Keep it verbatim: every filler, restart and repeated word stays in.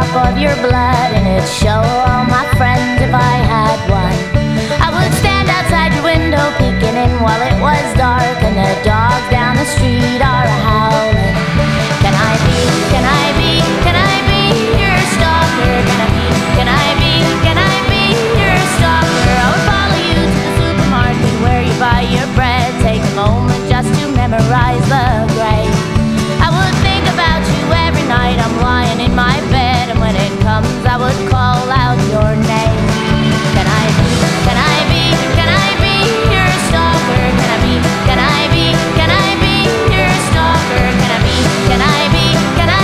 drop of your blood, and it'd show all my friends if I had one. I would stand outside your window peeking in while it was dark, and the dogs down the street are a howling. Can I be